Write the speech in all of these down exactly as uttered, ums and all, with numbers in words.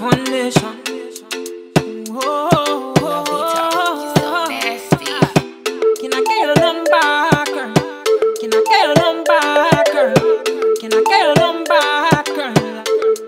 foundation. Oh, oh, oh, oh, so nasty. Can I get your number, girl? Can I get your number, girl? Can I get your number, girl?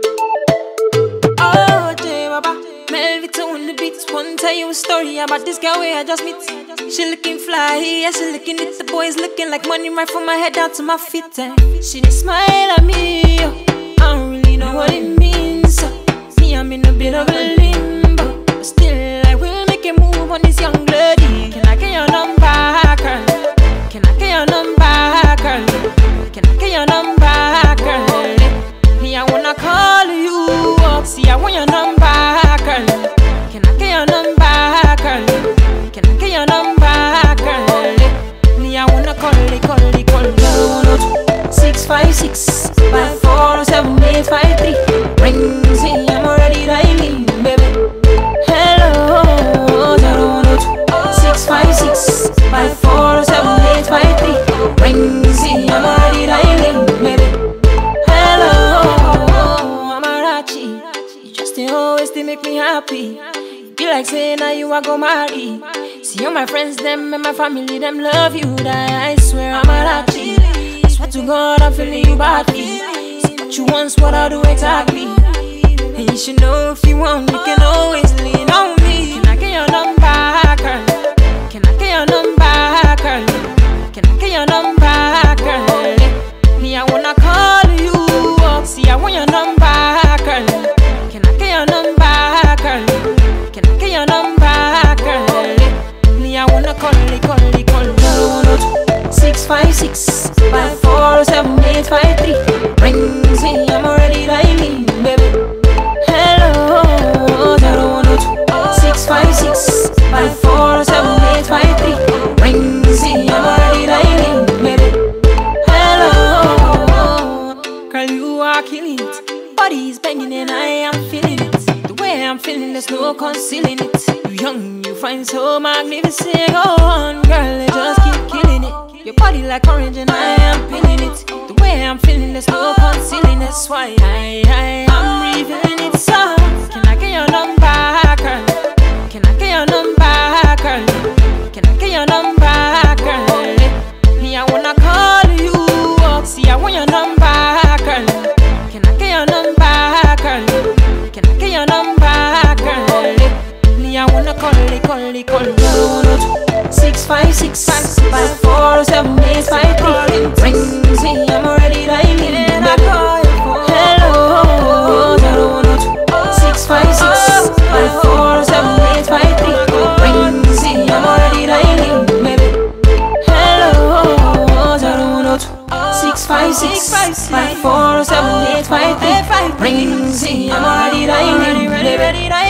Oh, J Baba, Melvita on the beats. One tell you a story about this girl where I just meet. She looking fly, yeah, she looking at the boys looking like money right from my head down to my feet. And she did smile at me, oh. I don't really know what it means. So, see, I'm in a bit of a limbo, but still I will make a move on this young lady. Can I get your number, girl? Can I get your number, girl? Can I get your number, girl? Me, I wanna call you up. See, I want your number, girl. Can I get your number, girl? Can I get your number, girl? Me, I wanna call it, call it, call it. zero one two six five six five four seven eight five three. Rings in, I'm already dialing, baby. Hello, zero one two six five six five four seven eight five three. Rings in, I'm already dialing, baby. Hello, Amarachi, you just stay always to make me happy. Be like saying now you are go marry. See all my friends, them and my family, them love you. That I swear I'm a Rachi. I swear to God I'm feeling you badly. See what you want, what I do exactly. And you should know if you want, you can always lean on me. Can I get your number, girl? Can I get your number, girl? Can I get your number, girl? Me, I wanna call you up. See, I want your number, girl. Can I get your number, girl? Can I get your number, girl? Me, I wanna call it, call it, call it. zero one two six five six five four seven eight five three. Rings in, I'm already dialing, baby. Hello, zero one two six five six five four seven eight five three. Rings in, I'm already dialing, baby. Hello, girl, you are killing it. Body's banging and I am feeling it. I'm feeling there's no concealing it. You young, you find so magnificent. Go on, girl, you just keep killing it. Your body like orange and I am feeling it. The way I'm feeling there's no concealing. That's why I, I, I'm revealing it. So, can I get your number, girl? Can I get your number, girl? Can I get your number, girl? Me, I wanna call you up. See, I want your number, girl. Can I get your number, girl? Can I get your number, girl? Me, I wanna call it, call it, call it. zero one two six five six five four seven eight five three. Rings in, I'm already dialing, baby. Hello, zero one two six five six five four seven eight five three. Rings in, I'm already dialing, baby. Hello, zero one two six five six five four seven eight five three. Rings in, I'm already dialing, baby.